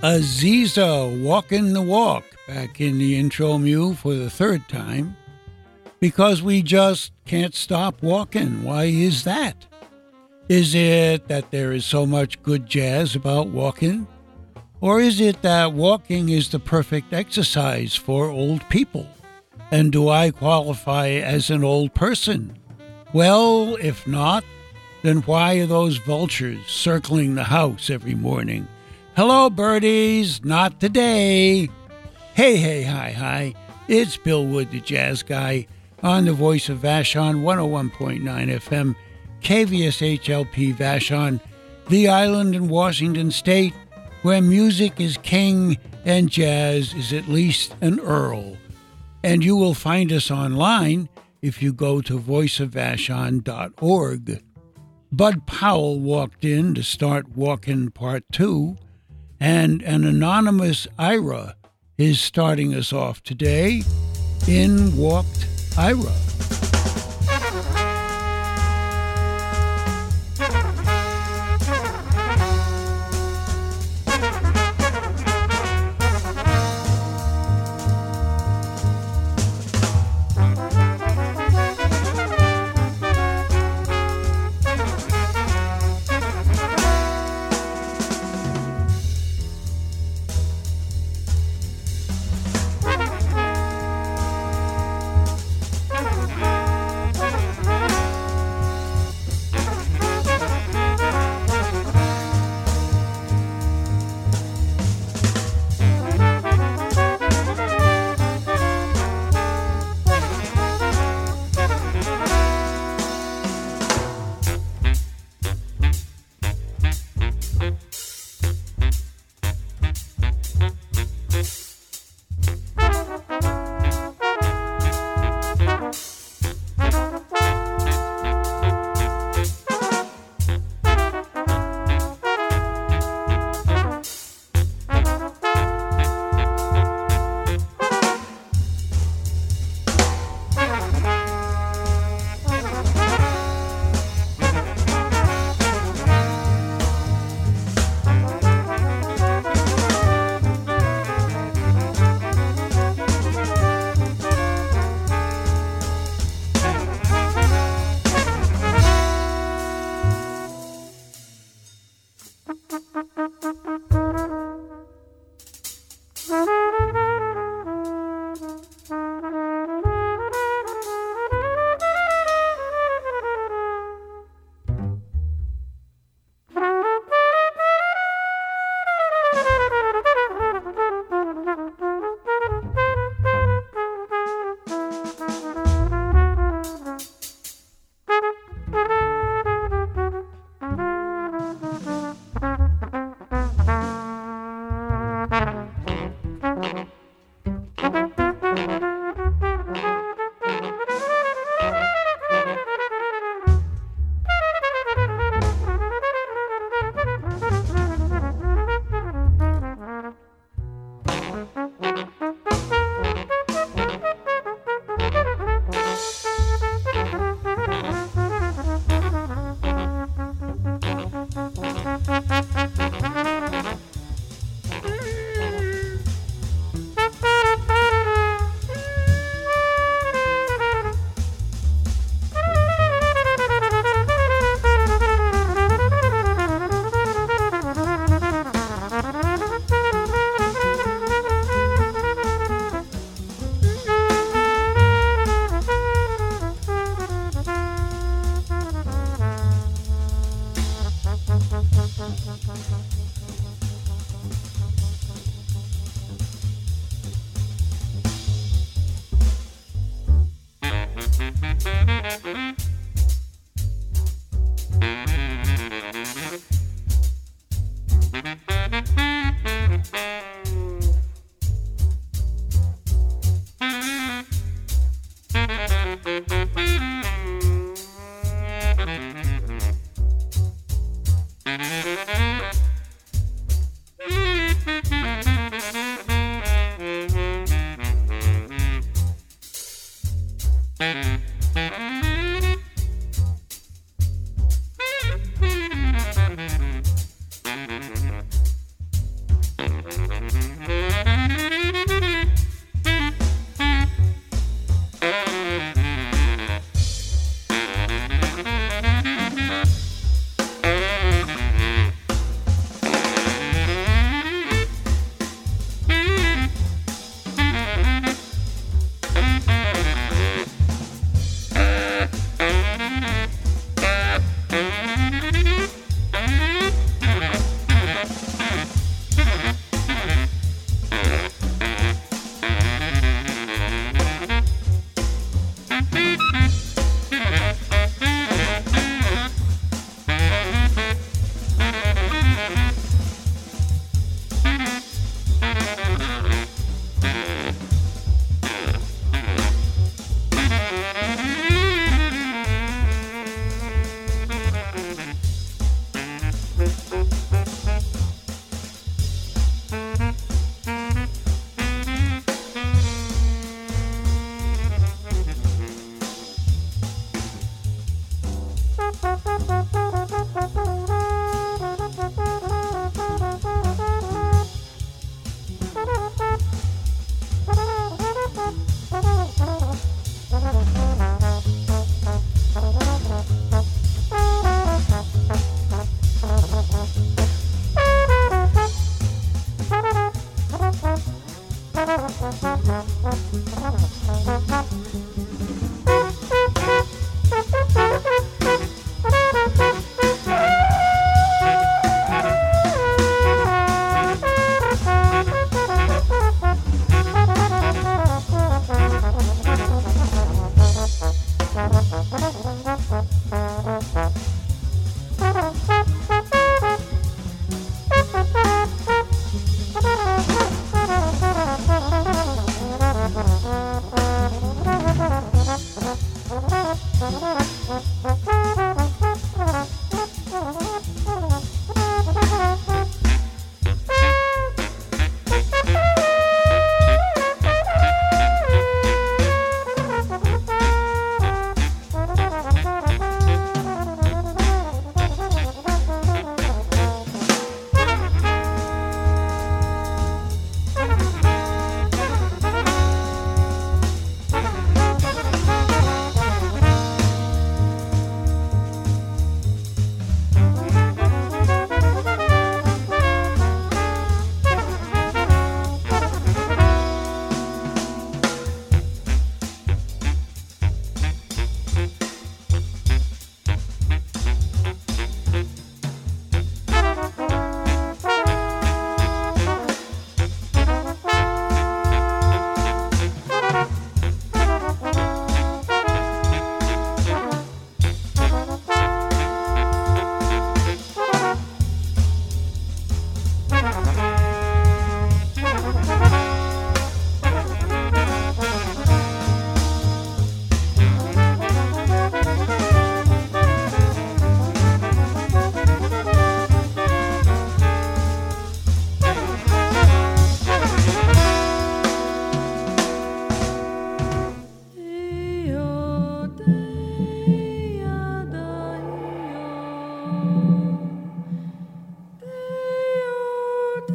Aziza walking the walk back in the intro mew for the third time because we just can't stop walking. Why is that? Is it that there is so much good jazz about walking? Or is it that walking is the perfect exercise for old people? And do I qualify as an old person? Well, if not, then why are those vultures circling the house every morning? Hello, birdies, not today. Hey, hi. It's Bill Wood, the jazz guy, on the Voice of Vashon, 101.9 FM, KVSHLP Vashon, the island in Washington State, where music is king and jazz is at least an earl. And you will find us online if you go to voiceofvashon.org. Bud Powell walked in to start Walkin' Part 2, and an anonymous Ira is starting us off today in Walked Ira.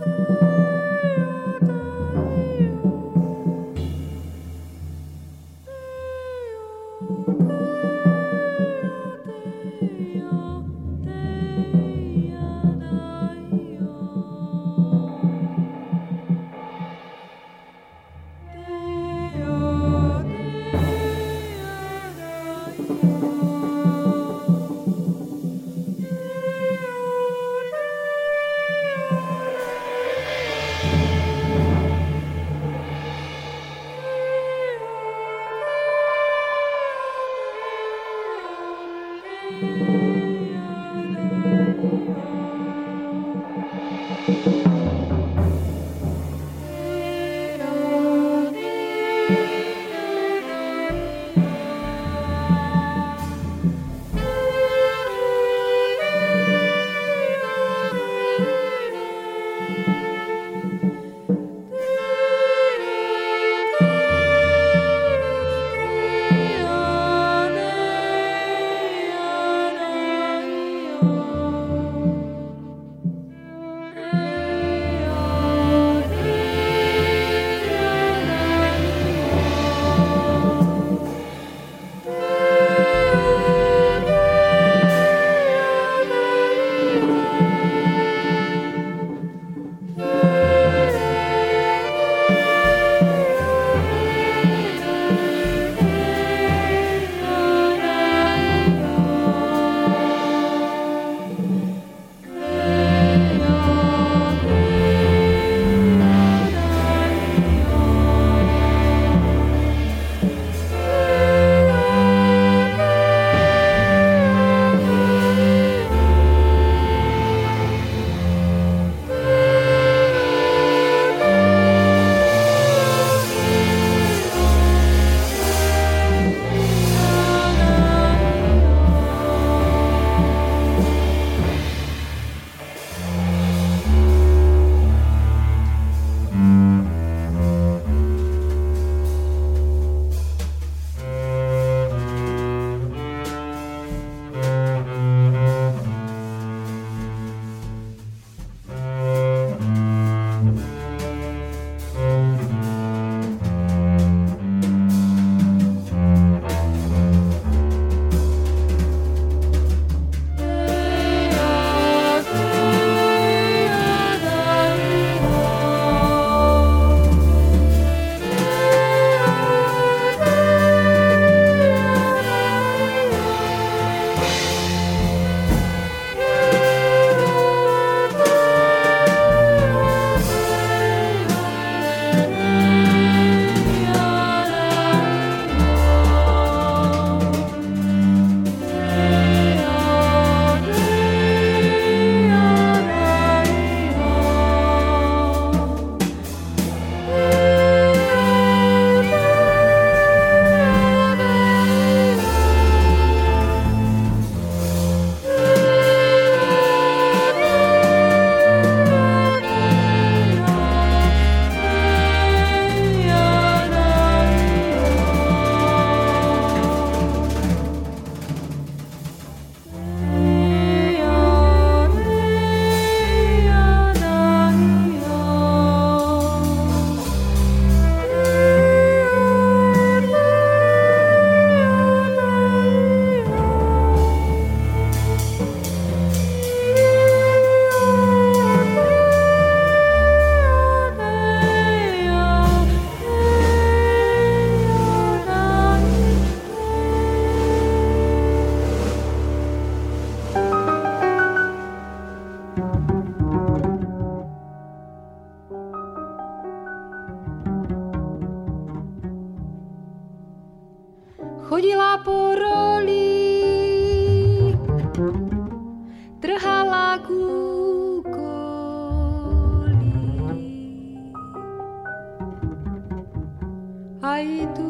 Chodila po roli, trhala kúkolí. Aj tu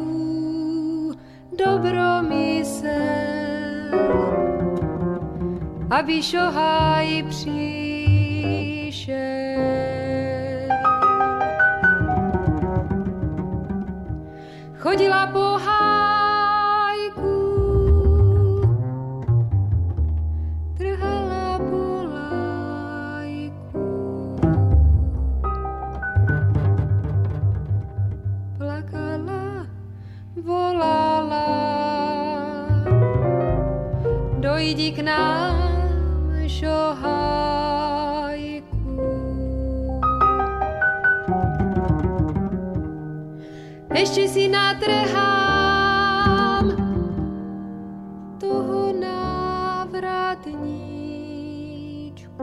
dobromysel, aby šohaj přišel. Chodila po hájku, trhala po lajku. k nám šohajku. Ešte si natrhám toho návratníčku.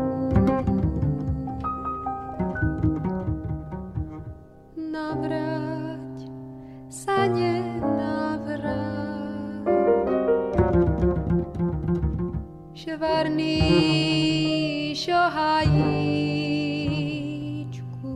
Navrať sa nenavrať. Švarný šohajíčku.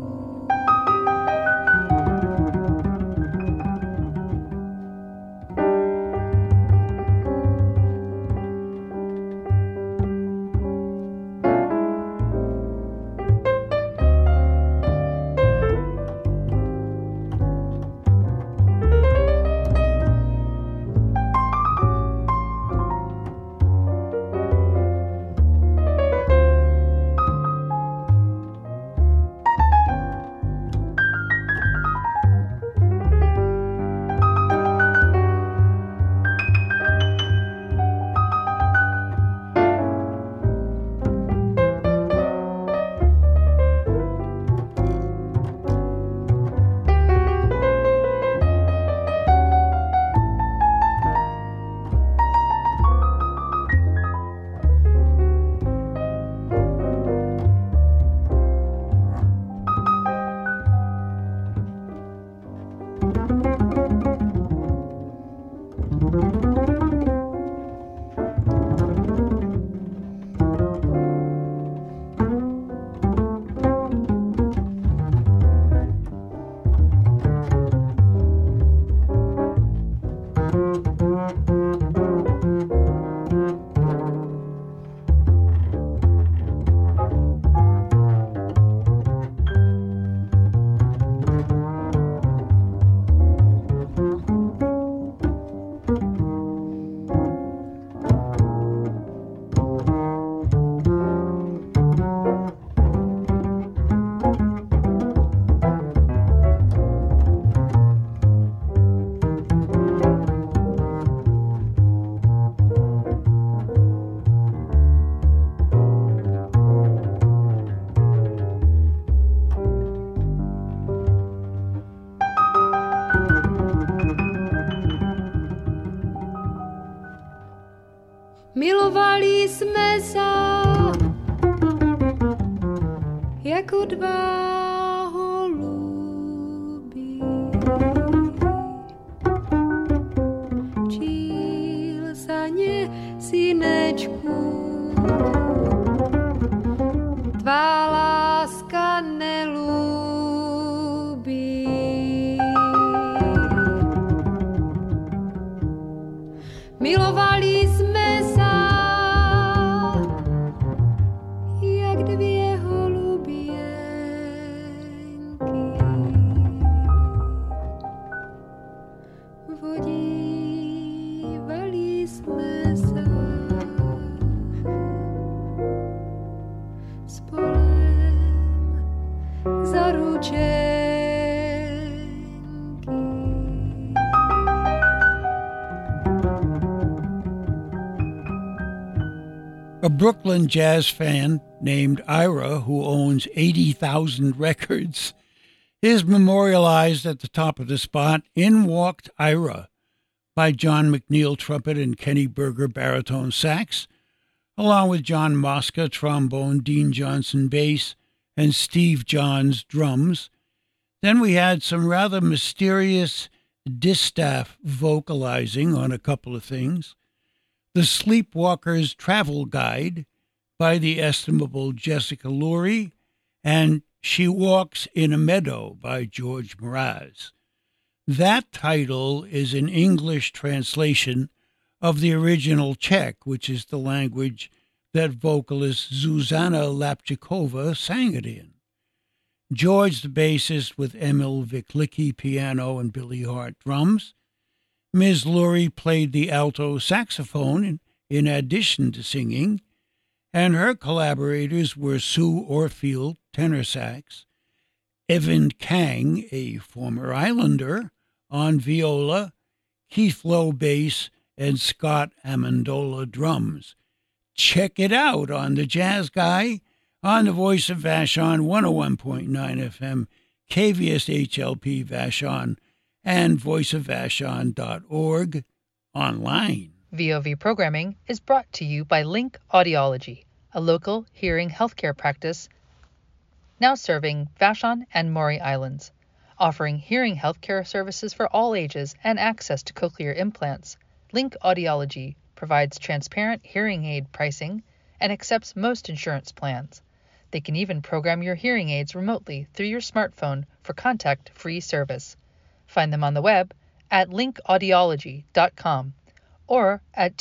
Milovali sme sa jako dva holuby. Číl sa ne, synečku, tvá láska nelúbi. Milovali sme sa jak dvě holuběnky. Vodívali jsme sa spolem zaručenky. A Brooklyn jazz fan named Ira, who owns 80,000 records, is memorialized at the top of the spot in Walked Ira by John McNeil trumpet and Kenny Berger baritone sax, along with John Mosca trombone, Dean Johnson bass, and Steve Johns drums. Then we had some rather mysterious distaff vocalizing on a couple of things. The Sleepwalker's Travel Guide by the estimable Jessica Lurie, and She Walks in a Meadow by George Mraz. That title is an English translation of the original Czech, which is the language that vocalist Zuzana Lapchikova sang it in. George, the bassist, with Emil Viklicki piano and Billy Hart drums. Ms. Lurie played the alto saxophone in addition to singing, and her collaborators were Sue Orfield, tenor sax, Evan Kang, a former Islander, on viola, Keith Lowe bass, and Scott Amendola drums. check it out on the Jazz Guy, on the Voice of Vashon, 101.9 FM, KVSHLP Vashon, and voiceofvashon.org online. VOV programming is brought to you by Link Audiology, a local hearing healthcare practice now serving Vashon and Maury Islands, offering hearing healthcare services for all ages and access to cochlear implants. Link Audiology provides transparent hearing aid pricing and accepts most insurance plans. They can even program your hearing aids remotely through your smartphone for contact-free service. Find them on the web at linkaudiology.com or at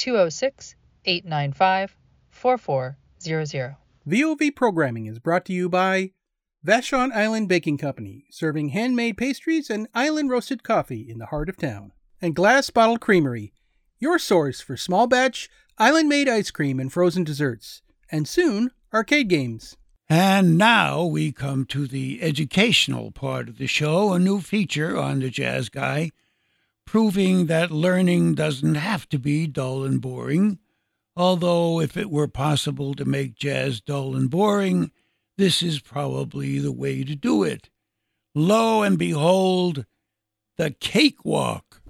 206-895-4400. VOV programming is brought to you by Vashon Island Baking Company, serving handmade pastries and island roasted coffee in the heart of town. And Glass Bottle Creamery, your source for small batch, island-made ice cream and frozen desserts. And soon, arcade games. And now we come to the educational part of the show, a new feature on the Jazz Guy, proving that learning doesn't have to be dull and boring. Although if it were possible to make jazz dull and boring, this is probably the way to do it. Lo and behold, the cakewalk.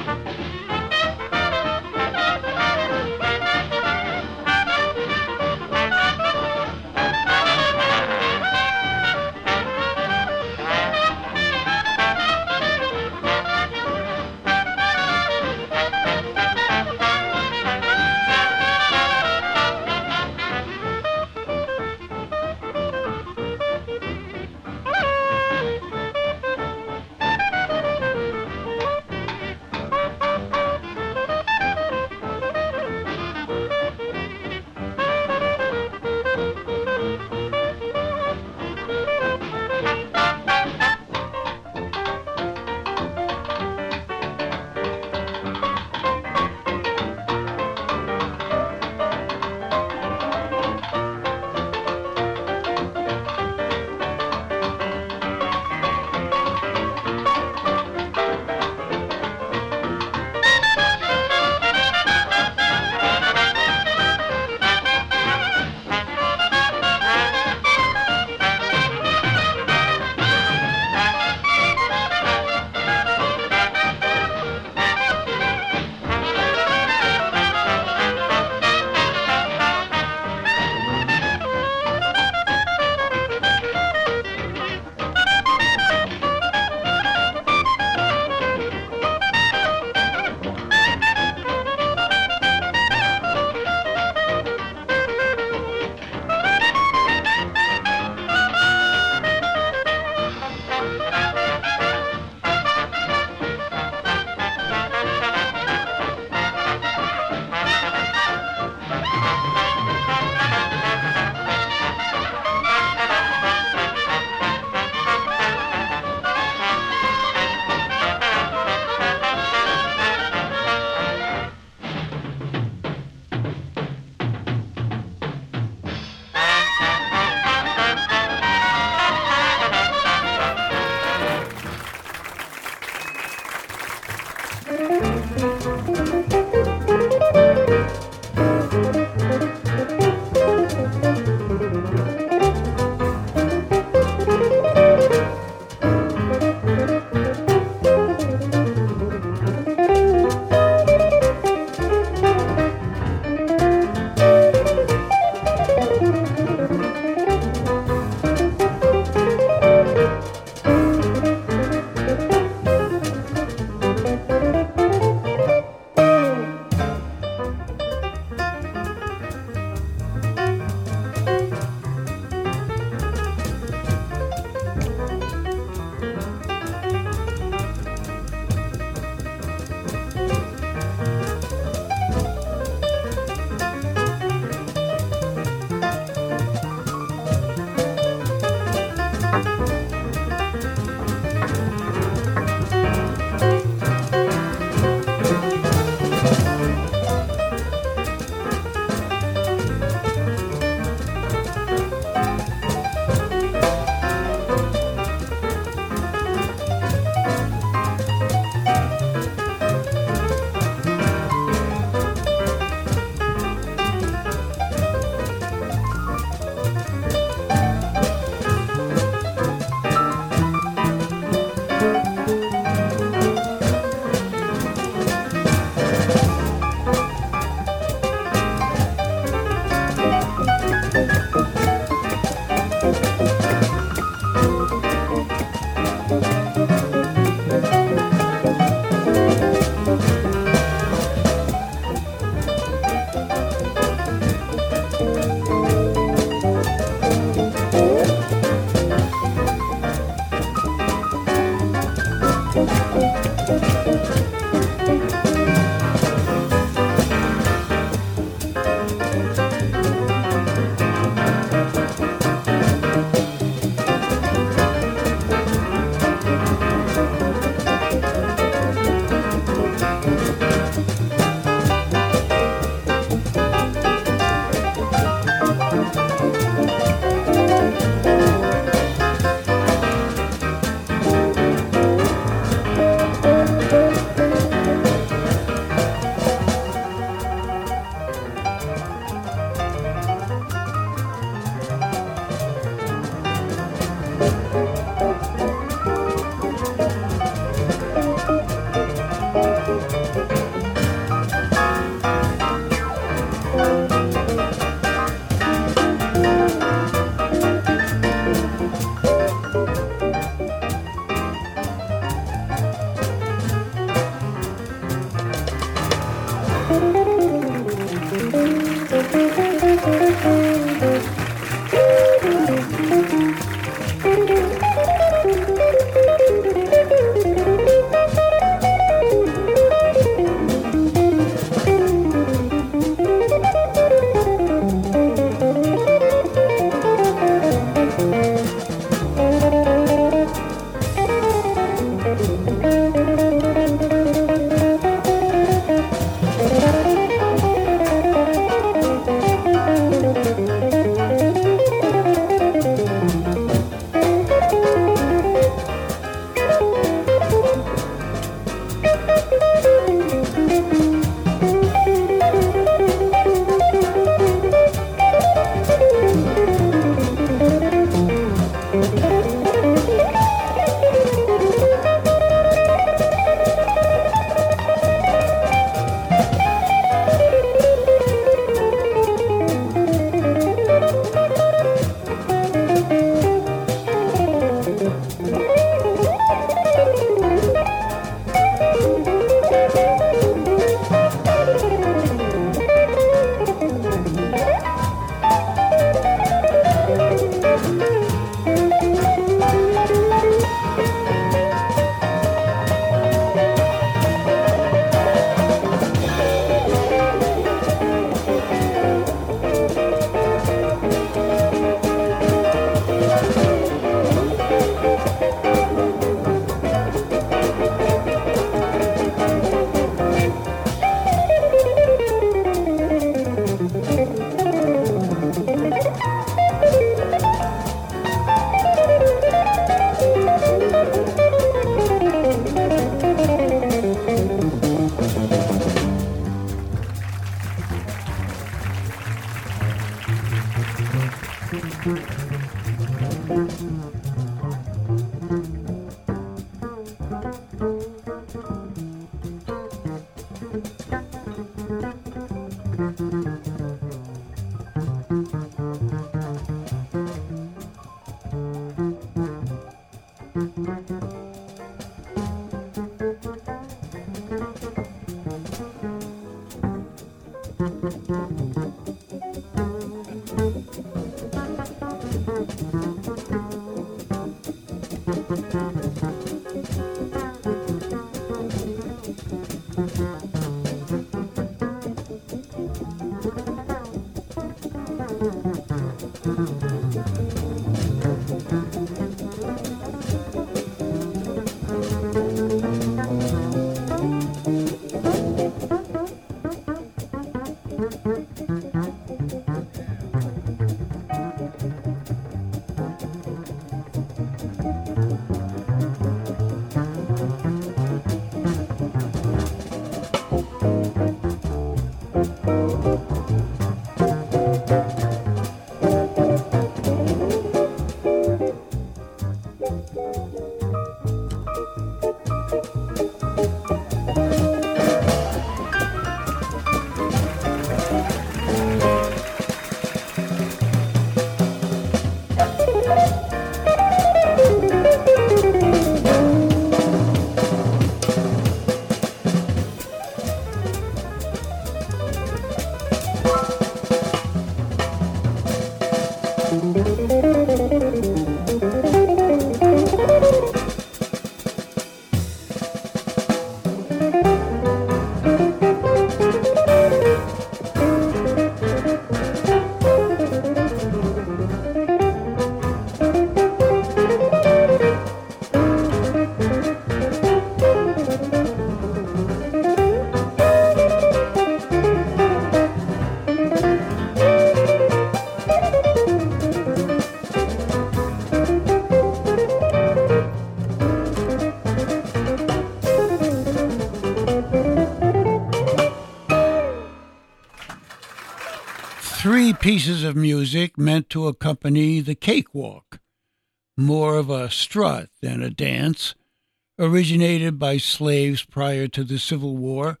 Three pieces of music meant to accompany the cakewalk, more of a strut than a dance, originated by slaves prior to the Civil War,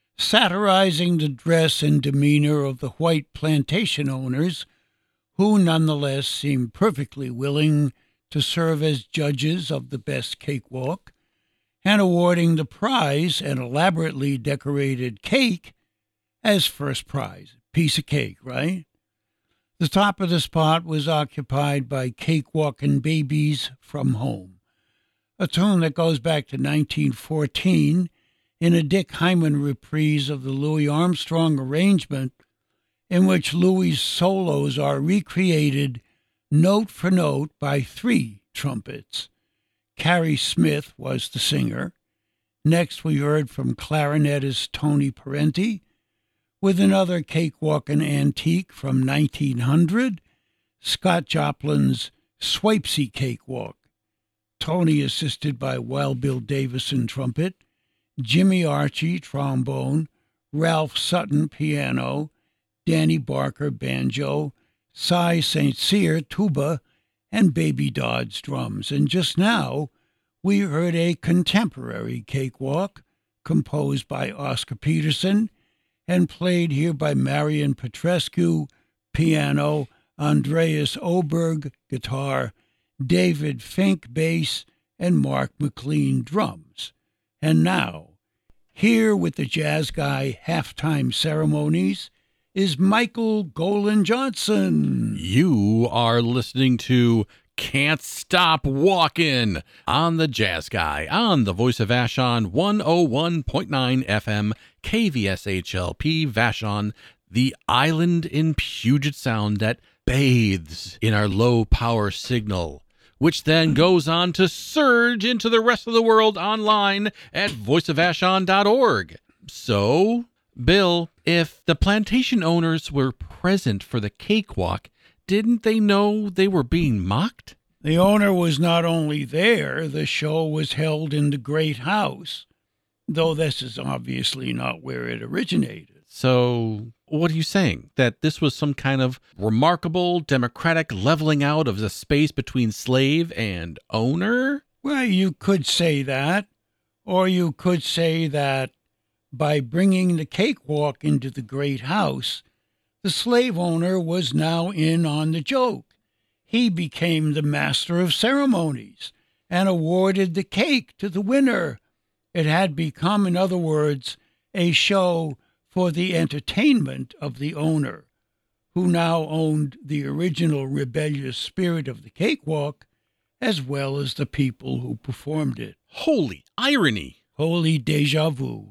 satirizing the dress and demeanor of the white plantation owners, who nonetheless seemed perfectly willing to serve as judges of the best cakewalk, and awarding the prize, an elaborately decorated cake, as first prize. Piece of cake, right? The top of the spot was occupied by Cakewalkin' Babies from Home, a tune that goes back to 1914 in a Dick Hyman reprise of the Louis Armstrong arrangement, in which Louis' solos are recreated note for note by 3 trumpets. Carrie Smith was the singer. Next, we heard from clarinetist Tony Parenti with another cakewalking antique from 1900, Scott Joplin's Swipesy Cakewalk. Tony assisted by Wild Bill Davison trumpet, Jimmy Archie trombone, Ralph Sutton piano, Danny Barker banjo, Cy St. Cyr tuba, and Baby Dodds drums. And just now, we heard a contemporary cakewalk composed by Oscar Peterson and played here by Marion Petrescu, piano, Andreas Oberg, guitar, David Fink, bass, and Mark McLean, drums. And now, here with the Jazz Guy halftime ceremonies is Michael Golan Johnson. You are listening to Can't Stop Walkin' on the Jazz Guy on the Voice of Vashon 101.9 FM KVSHLP Vashon, the island in Puget Sound that bathes in our low power signal, which then goes on to surge into the rest of the world online at voiceofvashon.org. So, Bill, if the plantation owners were present for the cakewalk, didn't they know they were being mocked? The owner was not only there, the show was held in the Great House, though this is obviously not where it originated. So, what are you saying? That this was some kind of remarkable democratic leveling out of the space between slave and owner? Well, you could say that, or you could say that by bringing the cakewalk into the Great House, the slave owner was now in on the joke. He became the master of ceremonies and awarded the cake to the winner. It had become, in other words, a show for the entertainment of the owner, who now owned the original rebellious spirit of the cakewalk, as well as the people who performed it. Holy irony! Holy déjà vu.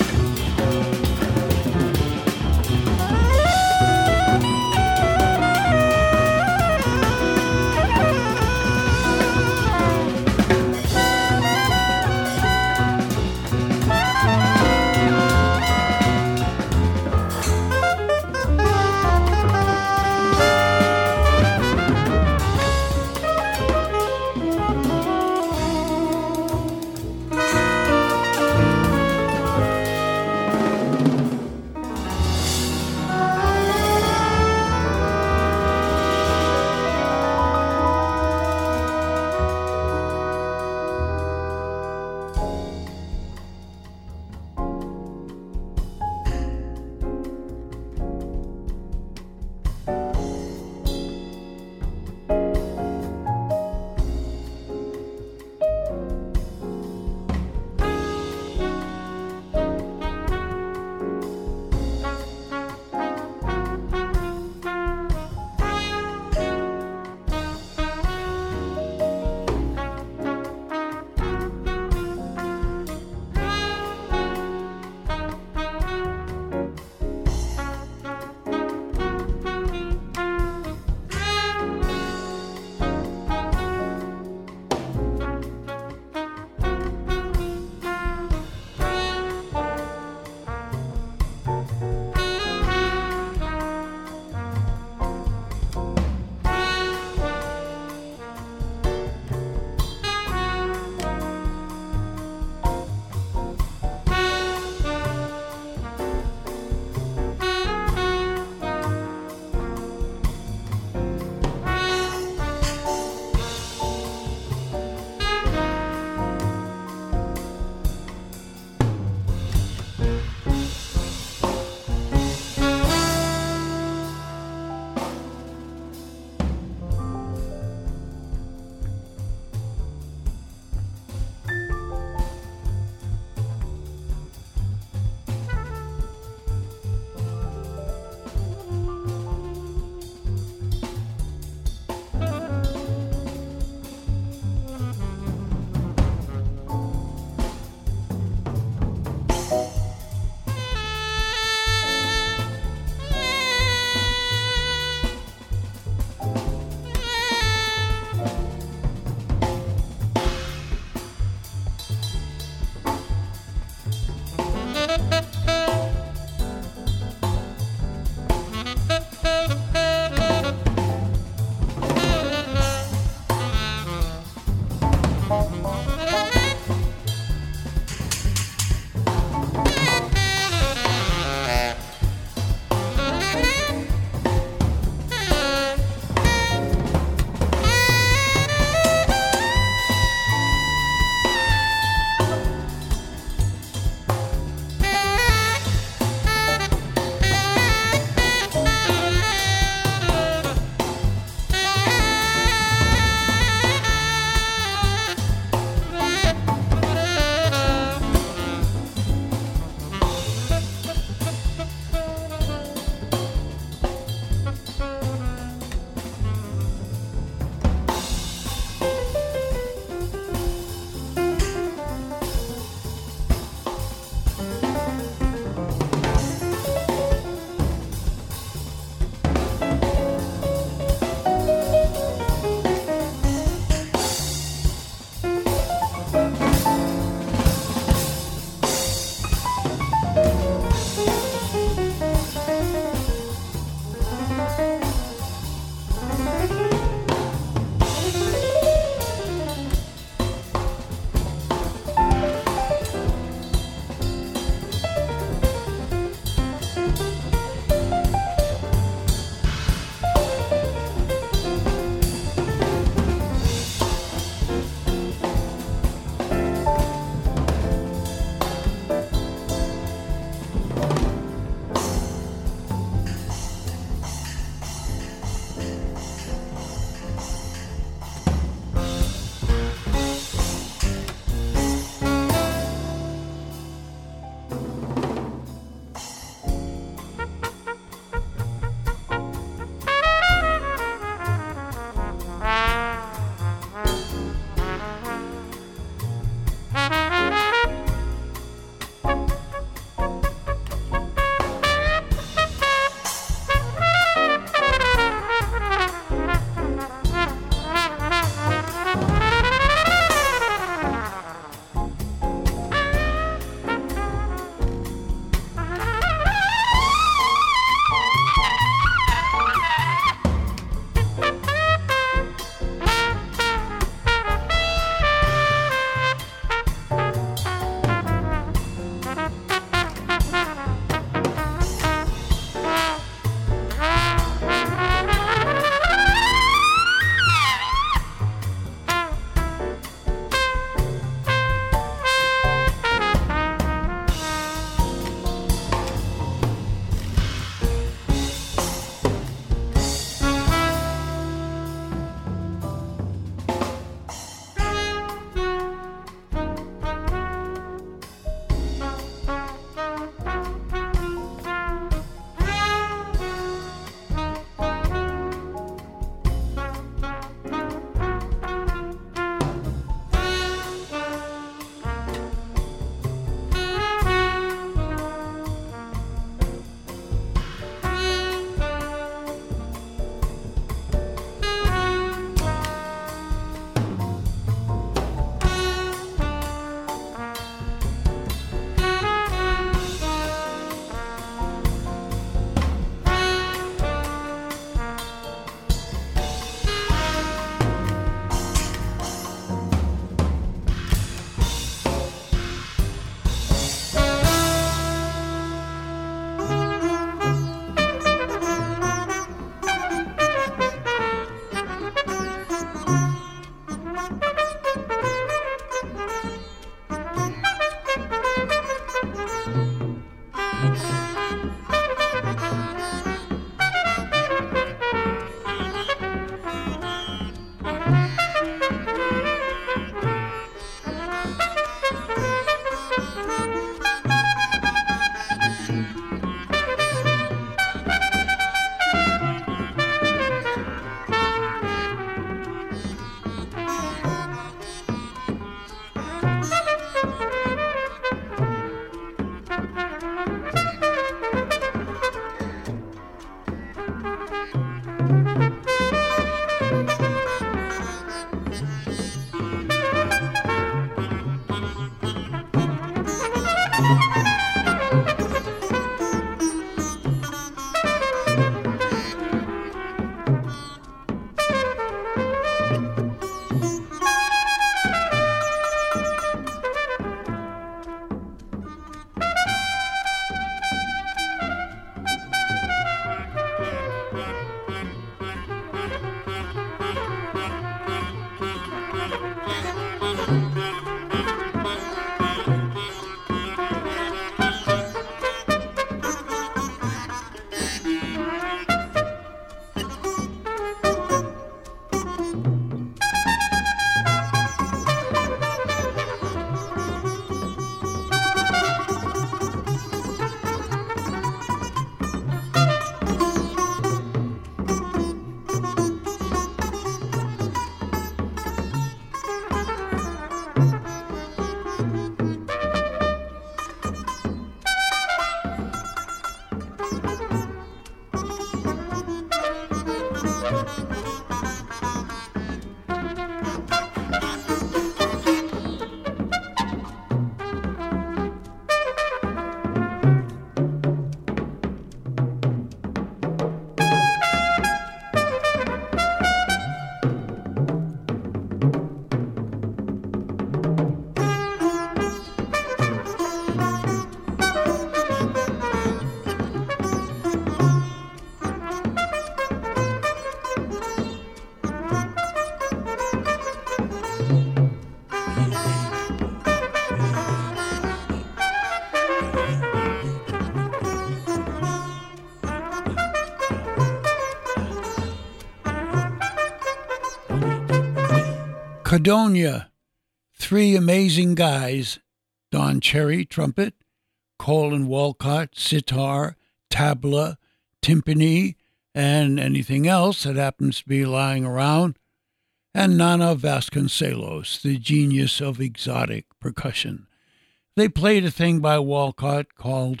Cadonia, three amazing guys, Don Cherry, trumpet, Colin Walcott, sitar, tabla, timpani, and anything else that happens to be lying around, and Nana Vasconcelos, the genius of exotic percussion. They played a thing by Walcott called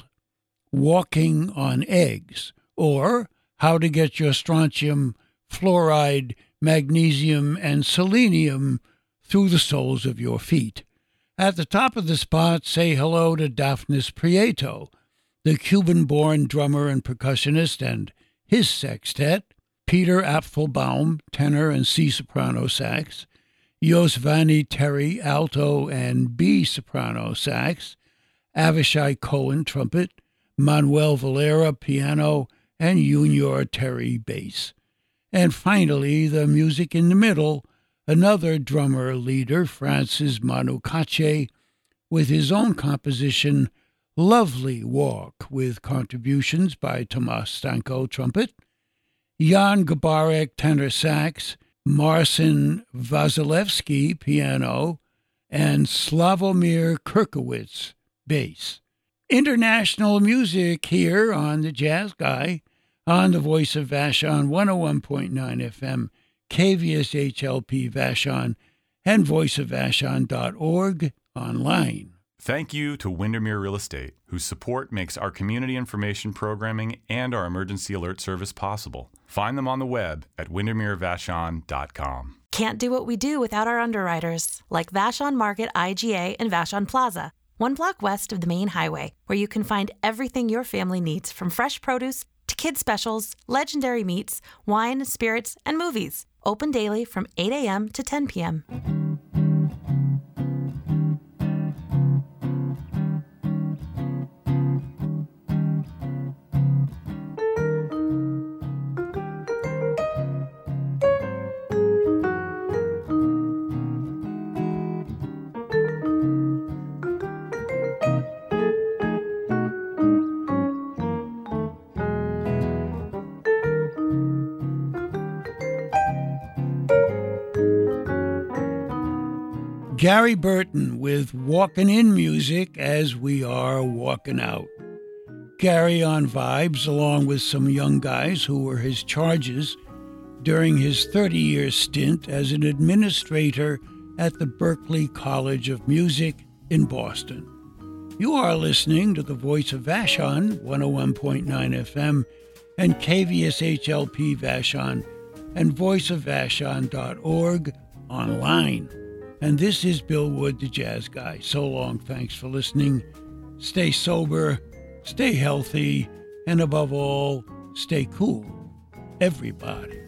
Walking on Eggs, or How to Get Your Strontium, Fluoride, Magnesium, and Selenium Through the Soles of Your Feet. At the top of the spot, say hello to Daphnis Prieto, the Cuban-born drummer and percussionist, and his sextet, Peter Apfelbaum, tenor and C-soprano sax, Yosvani Terry, alto and B-soprano sax, Avishai Cohen, trumpet, Manuel Valera, piano, and Junior Terry, bass. And finally, the music in the middle, another drummer-leader, Francis Manukache, with his own composition, Lovely Walk, with contributions by Tomas Stanko, trumpet, Jan Gabarek, tenor sax, Marcin Vasilevsky, piano, and Slavomir Kirkowitz, bass. International music here on the Jazz Guy, on the Voice of Vashon, 101.9 FM, KVSHLP Vashon, and voiceofvashon.org online. Thank you to Windermere Real Estate, whose support makes our community information programming and our emergency alert service possible. Find them on the web at windermerevashon.com. Can't do what we do without our underwriters, like Vashon Market IGA and Vashon Plaza, 1 block west of the main highway, where you can find everything your family needs, from fresh produce to kid specials, legendary meats, wine, spirits, and movies. Open daily from 8 a.m. to 10 p.m. Gary Burton with Walkin' In music as we are walking out. Gary on vibes, along with some young guys who were his charges during his 30-year stint as an administrator at the Berklee College of Music in Boston. You are listening to the Voice of Vashon, 101.9 FM, and KVSHLP Vashon, and voiceofvashon.org online. And this is Bill Wood, the Jazz Guy. So long, thanks for listening. stay sober, stay healthy, and above all, stay cool. Everybody.